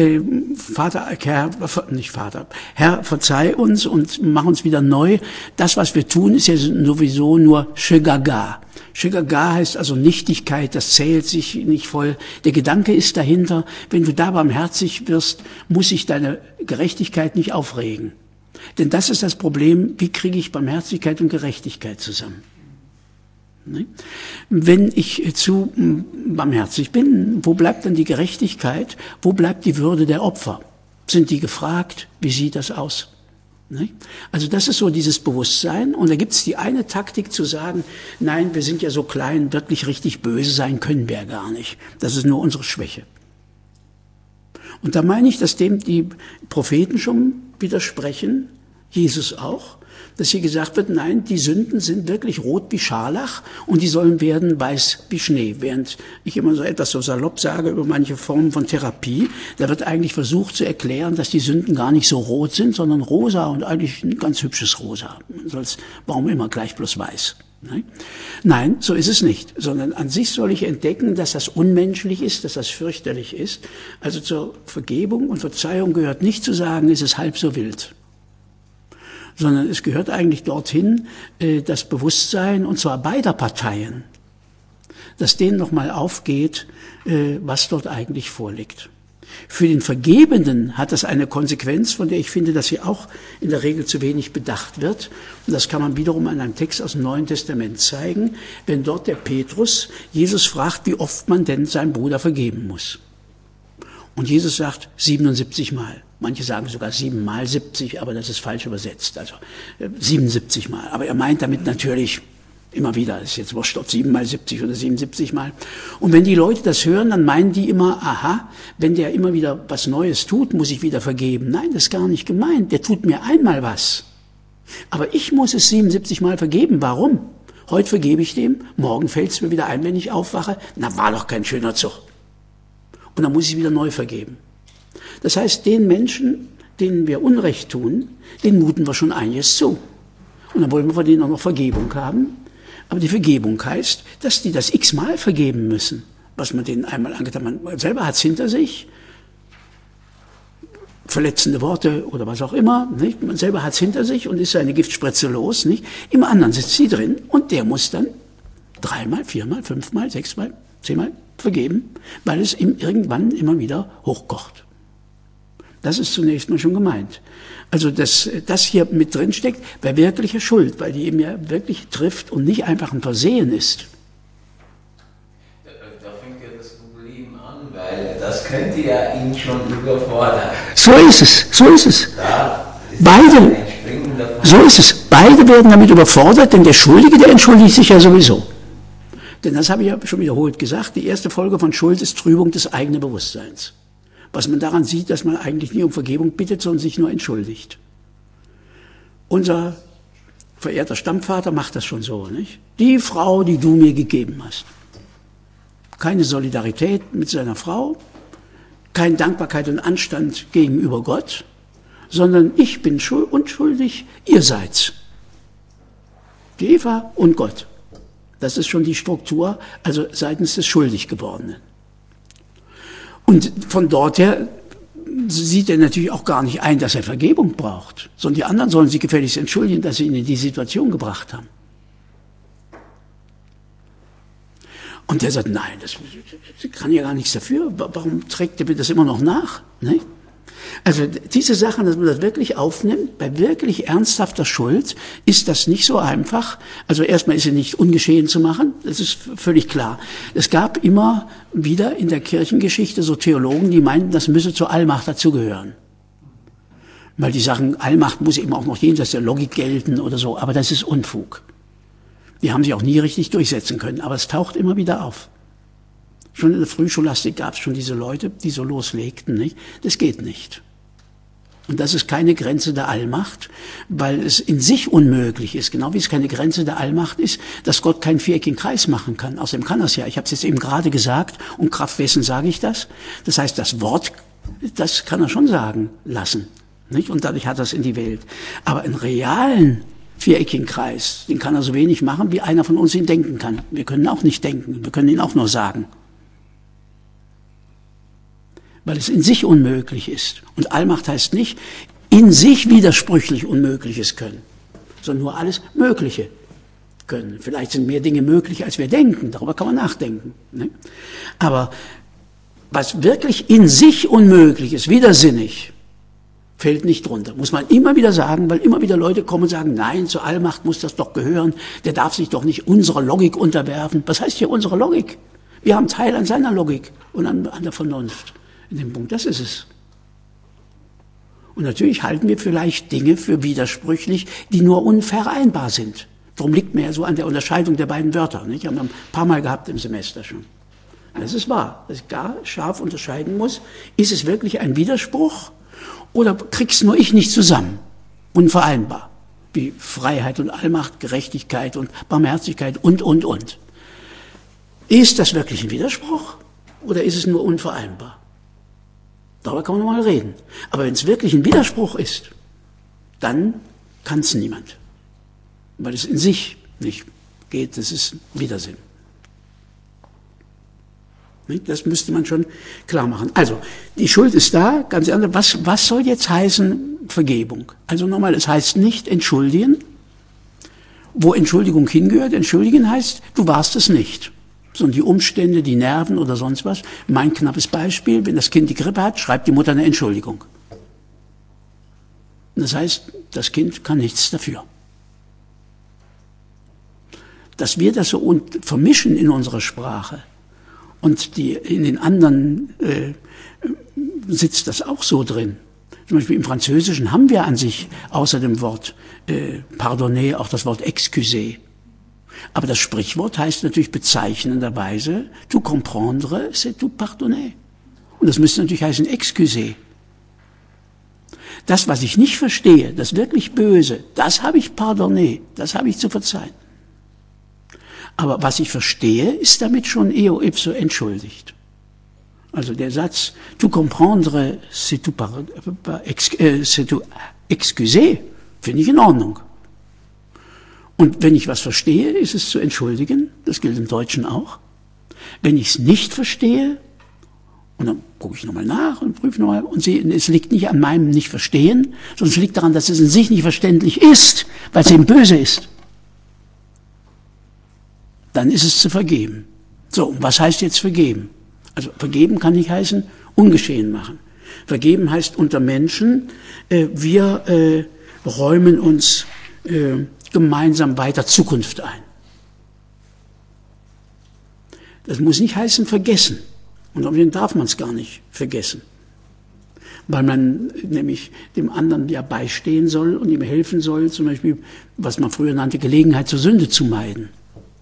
Herr, verzeih uns und mach uns wieder neu. Das, was wir tun, ist ja sowieso nur Shegaga. Shegaga heißt also Nichtigkeit, das zählt sich nicht voll. Der Gedanke ist dahinter, wenn du da barmherzig wirst, muss sich deine Gerechtigkeit nicht aufregen. Denn das ist das Problem, wie kriege ich Barmherzigkeit und Gerechtigkeit zusammen? Wenn ich zu barmherzig bin, wo bleibt dann die Gerechtigkeit? Wo bleibt die Würde der Opfer? Sind die gefragt? Wie sieht das aus? Also das ist so dieses Bewusstsein. Und da gibt es die eine Taktik zu sagen, nein, wir sind ja so klein, wirklich richtig böse sein können wir ja gar nicht. Das ist nur unsere Schwäche. Und da meine ich, dass dem die Propheten schon widersprechen, Jesus auch, dass hier gesagt wird, nein, die Sünden sind wirklich rot wie Scharlach und die sollen werden weiß wie Schnee. Während ich immer so etwas so salopp sage über manche Formen von Therapie, da wird eigentlich versucht zu erklären, dass die Sünden gar nicht so rot sind, sondern rosa und eigentlich ein ganz hübsches Rosa. Warum immer gleich bloß weiß? Nein, so ist es nicht, sondern an sich soll ich entdecken, dass das unmenschlich ist, dass das fürchterlich ist. Also zur Vergebung und Verzeihung gehört nicht zu sagen, es ist halb so wild, sondern es gehört eigentlich dorthin, das Bewusstsein, und zwar beider Parteien, dass denen nochmal aufgeht, was dort eigentlich vorliegt. Für den Vergebenden hat das eine Konsequenz, von der ich finde, dass sie auch in der Regel zu wenig bedacht wird. Und das kann man wiederum an einem Text aus dem Neuen Testament zeigen, wenn dort der Petrus Jesus fragt, wie oft man denn seinem Bruder vergeben muss. Und Jesus sagt 77 Mal. Manche sagen sogar 7 mal 70, aber das ist falsch übersetzt. Also 77 Mal. Aber er meint damit natürlich immer wieder, ist jetzt wurscht, ob 7 mal 70 oder 77 Mal. Und wenn die Leute das hören, dann meinen die immer, aha, wenn der immer wieder was Neues tut, muss ich wieder vergeben. Nein, das ist gar nicht gemeint. Der tut mir einmal was. Aber ich muss es 77 Mal vergeben. Warum? Heute vergebe ich dem, morgen fällt es mir wieder ein, wenn ich aufwache. Na, war doch kein schöner Zug. Und dann muss ich wieder neu vergeben. Das heißt, den Menschen, denen wir Unrecht tun, denen muten wir schon einiges zu. Und dann wollen wir von denen auch noch Vergebung haben. Aber die Vergebung heißt, dass die das x-mal vergeben müssen. was man denen einmal angetan hat. Man selber hat es hinter sich, verletzende Worte oder was auch immer, nicht? Man selber hat es hinter sich und ist seine Giftspritze los, nicht? Im anderen sitzt sie drin und der muss dann 3-mal, 4-mal, 5-mal, 6-mal, 10-mal vergeben, weil es ihm irgendwann immer wieder hochkocht. Das ist zunächst mal schon gemeint. Also, dass das hier mit drin steckt, bei wirklicher Schuld, weil die eben ja wirklich trifft und nicht einfach ein Versehen ist. Da fängt ja das Problem an, weil das könnte ja ihn schon überfordern. So ist es, so ist es. Beide werden damit überfordert, denn der Schuldige, der entschuldigt sich ja sowieso. Denn das habe ich ja schon wiederholt gesagt, die erste Folge von Schuld ist Trübung des eigenen Bewusstseins. Was man daran sieht, dass man eigentlich nie um Vergebung bittet, sondern sich nur entschuldigt. Unser verehrter Stammvater macht das schon so, nicht? Die Frau, die du mir gegeben hast. Keine Solidarität mit seiner Frau, keine Dankbarkeit und Anstand gegenüber Gott, sondern ich bin unschuldig, ihr seid's. Die Eva und Gott. Das ist schon die Struktur, also seitens des Schuldiggewordenen. Und von dort her sieht er natürlich auch gar nicht ein, dass er Vergebung braucht, sondern die anderen sollen sich gefälligst entschuldigen, dass sie ihn in die Situation gebracht haben. Und der sagt, nein, das kann ja gar nichts dafür, warum trägt er mir das immer noch nach? Ne? Also diese Sachen, dass man das wirklich aufnimmt, bei wirklich ernsthafter Schuld, ist das nicht so einfach. Also erstmal ist sie nicht ungeschehen zu machen, das ist völlig klar. Es gab immer wieder in der Kirchengeschichte so Theologen, die meinten, das müsse zur Allmacht dazugehören. Weil die sagen, Allmacht muss eben auch noch jenseits der Logik gelten oder so, aber das ist Unfug. Die haben sich auch nie richtig durchsetzen können, aber es taucht immer wieder auf. Schon in der Frühscholastik gab es schon diese Leute, die so loslegten, nicht? Das geht nicht. Und das ist keine Grenze der Allmacht, weil es in sich unmöglich ist, genau wie es keine Grenze der Allmacht ist, dass Gott keinen viereckigen Kreis machen kann. Außerdem kann er es ja. Ich habe es jetzt eben gerade gesagt, und Kraft wessen sage ich das? Das heißt, das Wort, das kann er schon sagen lassen, nicht? Und dadurch hat er es in die Welt. Aber einen realen viereckigen Kreis, den kann er so wenig machen, wie einer von uns ihn denken kann. Wir können auch nicht denken, wir können ihn auch nur sagen. Weil es in sich unmöglich ist. Und Allmacht heißt nicht, in sich widersprüchlich Unmögliches können, sondern nur alles Mögliche können. Vielleicht sind mehr Dinge möglich, als wir denken, darüber kann man nachdenken. Ne? Aber was wirklich in sich unmöglich ist, widersinnig, fällt nicht drunter. Muss man immer wieder sagen, weil immer wieder Leute kommen und sagen, nein, zur Allmacht muss das doch gehören, der darf sich doch nicht unserer Logik unterwerfen. Was heißt hier unsere Logik? Wir haben Teil an seiner Logik und an der Vernunft. In dem Punkt, das ist es. Und natürlich halten wir vielleicht Dinge für widersprüchlich, die nur unvereinbar sind. Darum liegt mir ja so an der Unterscheidung der beiden Wörter. Nicht? Haben wir ein paar Mal gehabt im Semester schon. Das ist wahr, dass ich da scharf unterscheiden muss. Ist es wirklich ein Widerspruch oder krieg's nur ich nicht zusammen? Unvereinbar. Wie Freiheit und Allmacht, Gerechtigkeit und Barmherzigkeit und. Ist das wirklich ein Widerspruch oder ist es nur unvereinbar? Darüber kann man nochmal reden. Aber wenn es wirklich ein Widerspruch ist, dann kann es niemand. Weil es in sich nicht geht, das ist Widersinn. Das müsste man schon klar machen. Also, die Schuld ist da, ganz anders. Was soll jetzt heißen Vergebung? Also nochmal, es heißt nicht entschuldigen, wo Entschuldigung hingehört. Entschuldigen heißt, du warst es nicht. Sondern die Umstände, die Nerven oder sonst was. Mein knappes Beispiel, wenn das Kind die Grippe hat, schreibt die Mutter eine Entschuldigung. Und das heißt, das Kind kann nichts dafür. Dass wir das so vermischen in unserer Sprache und in den anderen sitzt das auch so drin. Zum Beispiel im Französischen haben wir an sich außer dem Wort pardonner auch das Wort excuser. Aber das Sprichwort heißt natürlich bezeichnenderweise, tout comprendre, c'est tout pardonner. Und das müsste natürlich heißen, excuser. Das, was ich nicht verstehe, das wirklich Böse, das habe ich pardonné, das habe ich zu verzeihen. Aber was ich verstehe, ist damit schon eo ipso entschuldigt. Also der Satz, tout comprendre, c'est tout excuser, finde ich in Ordnung. Und wenn ich was verstehe, ist es zu entschuldigen, das gilt im Deutschen auch. Wenn ich es nicht verstehe, und dann gucke ich nochmal nach und prüfe nochmal und sehe, es liegt nicht an meinem Nicht-Verstehen, sondern es liegt daran, dass es in sich nicht verständlich ist, weil es eben böse ist. Dann ist es zu vergeben. So, und was heißt jetzt vergeben? Also vergeben kann nicht heißen, ungeschehen machen. Vergeben heißt unter Menschen, wir räumen uns gemeinsam weiter Zukunft ein. Das muss nicht heißen vergessen. Und außerdem darf man es gar nicht vergessen. Weil man nämlich dem anderen ja beistehen soll und ihm helfen soll, zum Beispiel, was man früher nannte, Gelegenheit zur Sünde zu meiden.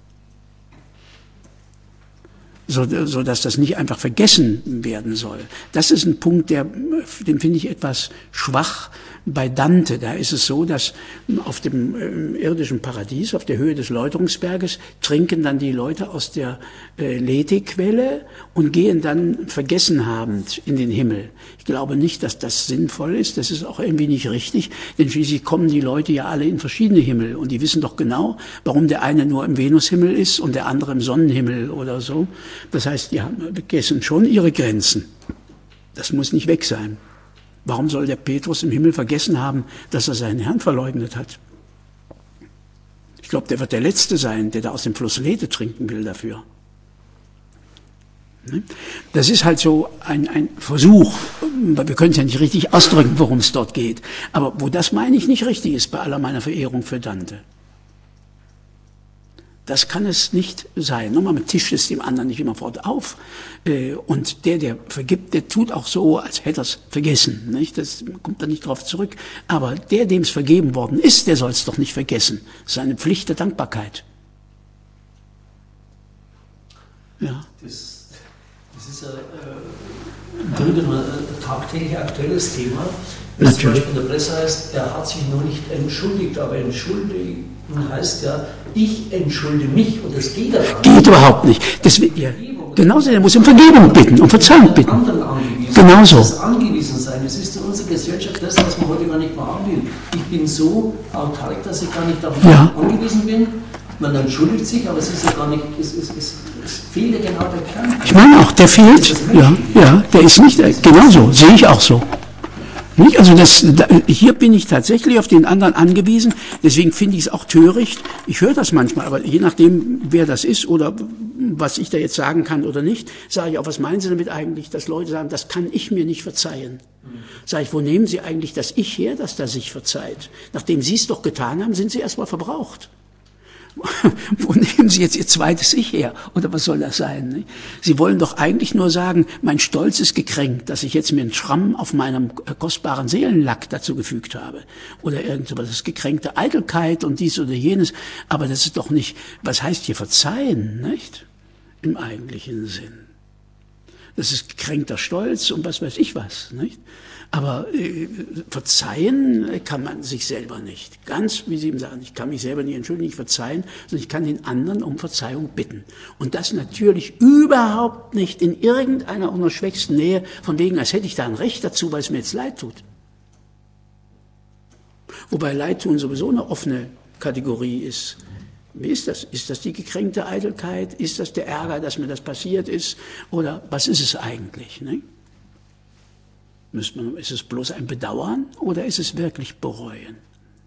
So dass das nicht einfach vergessen werden soll. Das ist ein Punkt, den finde ich etwas schwach bei Dante. Da ist es so, dass auf dem irdischen Paradies, auf der Höhe des Läuterungsberges, trinken dann die Leute aus der Lethe-Quelle und gehen dann vergessenhabend in den Himmel. Ich glaube nicht, dass das sinnvoll ist. Das ist auch irgendwie nicht richtig, denn schließlich kommen die Leute ja alle in verschiedene Himmel und die wissen doch genau, warum der eine nur im Venushimmel ist und der andere im Sonnenhimmel oder so. Das heißt, die vergessen schon ihre Grenzen. Das muss nicht weg sein. Warum soll der Petrus im Himmel vergessen haben, dass er seinen Herrn verleugnet hat? Ich glaube, der wird der Letzte sein, der da aus dem Fluss Lethe trinken will dafür. Das ist halt so ein Versuch, wir können es ja nicht richtig ausdrücken, worum es dort geht. Aber wo das, meine ich, nicht richtig ist, bei aller meiner Verehrung für Dante. Das kann es nicht sein. Nochmal, man tischt es dem anderen nicht immerfort auf. Und der vergibt, der tut auch so, als hätte er es vergessen. Nicht? Das kommt da nicht drauf zurück. Aber dem es vergeben worden ist, der soll es doch nicht vergessen. Das ist eine Pflicht der Dankbarkeit. Ja. Das ist ja im Grunde genommen ein tagtäglich aktuelles Thema. Das zum Beispiel in der Presse heißt, er hat sich noch nicht entschuldigt, aber entschuldigen heißt ja, ich entschulde mich und das geht ja gar nicht. Geht überhaupt nicht. Ja, genauso, er muss um Vergebung bitten, um Verzeihung bitten. Genauso. Das angewiesen sein, das ist in unserer Gesellschaft das, was man heute gar nicht mehr haben will. Ich bin so autark, dass ich gar nicht darauf angewiesen bin. Man entschuldigt sich, aber es ist ja gar nicht, es fehlt ja genau der Kern. Ich meine auch, der fehlt, der ist nicht, genauso, sehe ich auch so. Nicht? Also hier bin ich tatsächlich auf den anderen angewiesen, deswegen finde ich es auch töricht, ich höre das manchmal, aber je nachdem, wer das ist oder was ich da jetzt sagen kann oder nicht, sage ich auch, was meinen Sie damit eigentlich, dass Leute sagen, das kann ich mir nicht verzeihen. Sage ich, wo nehmen Sie eigentlich das Ich her, dass das sich verzeiht? Nachdem Sie es doch getan haben, sind Sie erstmal verbraucht. Wo nehmen Sie jetzt Ihr zweites Ich her? Oder was soll das sein? Nicht? Sie wollen doch eigentlich nur sagen, mein Stolz ist gekränkt, dass ich jetzt mir einen Schramm auf meinem kostbaren Seelenlack dazu gefügt habe. Oder irgendwas, das ist gekränkte Eitelkeit und dies oder jenes. Aber das ist doch nicht, was heißt hier verzeihen, nicht? Im eigentlichen Sinn. Das ist gekränkter Stolz und was weiß ich was, nicht? Aber verzeihen kann man sich selber nicht. Ganz, wie Sie eben sagen, ich kann mich selber nicht entschuldigen, nicht verzeihen, sondern ich kann den anderen um Verzeihung bitten. Und das natürlich überhaupt nicht in irgendeiner schwächsten Nähe, von wegen, als hätte ich da ein Recht dazu, weil es mir jetzt leid tut. Wobei Leid tun sowieso eine offene Kategorie ist. Wie ist das? Ist das die gekränkte Eitelkeit? Ist das der Ärger, dass mir das passiert ist? Oder was ist es eigentlich? Ne? Ist es bloß ein Bedauern oder ist es wirklich bereuen?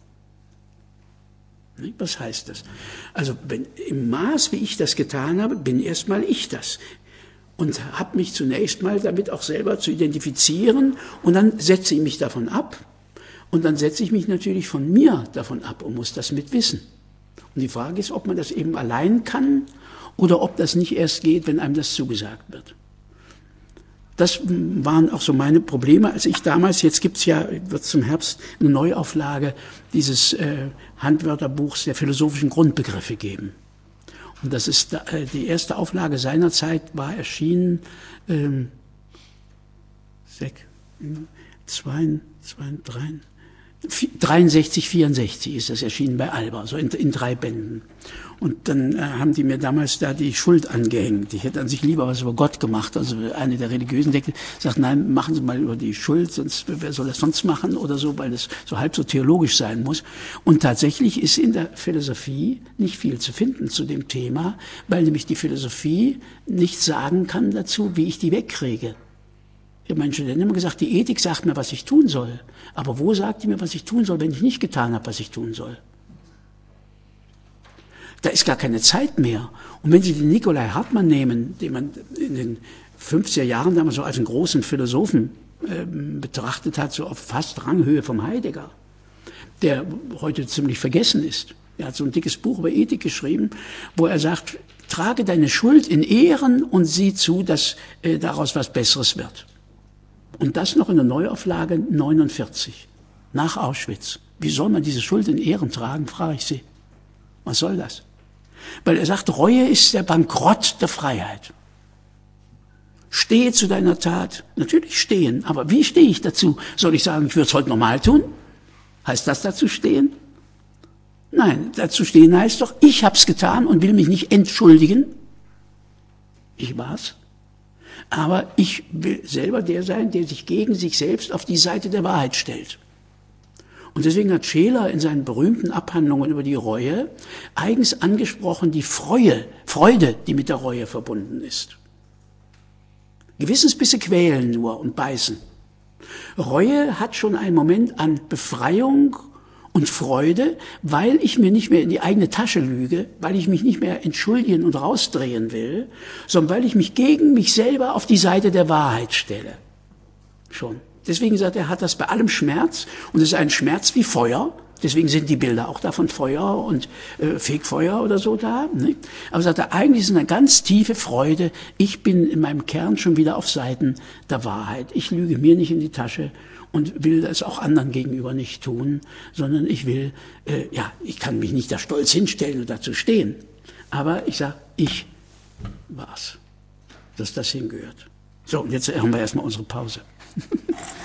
Was heißt das? Also im Maß, wie ich das getan habe, bin erstmal ich das. Und habe mich zunächst mal damit auch selber zu identifizieren und dann setze ich mich davon ab. Und dann setze ich mich natürlich von mir davon ab und muss das mit wissen. Und die Frage ist, ob man das eben allein kann oder ob das nicht erst geht, wenn einem das zugesagt wird. Das waren auch so meine Probleme, als ich damals, jetzt wird zum Herbst eine Neuauflage dieses Handwörterbuchs der philosophischen Grundbegriffe geben. Und das ist die erste Auflage seinerzeit, war erschienen 63, 64 ist das erschienen bei Alba, so in 3 Bänden. Und dann haben die mir damals da die Schuld angehängt. Ich hätte an sich lieber was über Gott gemacht. Also eine der Religiösen sagt, nein, machen Sie mal über die Schuld, sonst wer soll das sonst machen oder so, weil es so halb so theologisch sein muss. Und tatsächlich ist in der Philosophie nicht viel zu finden zu dem Thema, weil nämlich die Philosophie nicht sagen kann dazu, wie ich die wegkriege. Ich habe meinen Studenten immer gesagt, die Ethik sagt mir, was ich tun soll. Aber wo sagt die mir, was ich tun soll, wenn ich nicht getan habe, was ich tun soll? Da ist gar keine Zeit mehr. Und wenn Sie den Nikolai Hartmann nehmen, den man in den 50er Jahren damals so als einen großen Philosophen betrachtet hat, so auf fast Ranghöhe vom Heidegger, der heute ziemlich vergessen ist. Er hat so ein dickes Buch über Ethik geschrieben, wo er sagt, trage deine Schuld in Ehren und sieh zu, dass daraus was Besseres wird. Und das noch in der Neuauflage 49, nach Auschwitz. Wie soll man diese Schuld in Ehren tragen, frage ich Sie. Was soll das? Weil er sagt, Reue ist der Bankrott der Freiheit. Stehe zu deiner Tat. Natürlich stehen, aber wie stehe ich dazu? Soll ich sagen, ich würde es heute normal tun? Heißt das dazu stehen? Nein, dazu stehen heißt doch, ich habe es getan und will mich nicht entschuldigen. Ich war's. Aber ich will selber der sein, der sich gegen sich selbst auf die Seite der Wahrheit stellt. Und deswegen hat Scheler in seinen berühmten Abhandlungen über die Reue eigens angesprochen die Freude, die mit der Reue verbunden ist. Gewissensbisse quälen nur und beißen. Reue hat schon einen Moment an Befreiung und Freude, weil ich mir nicht mehr in die eigene Tasche lüge, weil ich mich nicht mehr entschuldigen und rausdrehen will, sondern weil ich mich gegen mich selber auf die Seite der Wahrheit stelle. Schon. Deswegen sagt er, hat das bei allem Schmerz und es ist ein Schmerz wie Feuer. Deswegen sind die Bilder auch da von Feuer und Fegfeuer oder so da. Ne? Aber sagt er, eigentlich ist es eine ganz tiefe Freude. Ich bin in meinem Kern schon wieder auf Seiten der Wahrheit. Ich lüge mir nicht in die Tasche und will das auch anderen gegenüber nicht tun, sondern ich will, ich kann mich nicht da stolz hinstellen und dazu stehen. Aber ich sage, ich war's, dass das hingehört. So, und jetzt haben wir erstmal unsere Pause.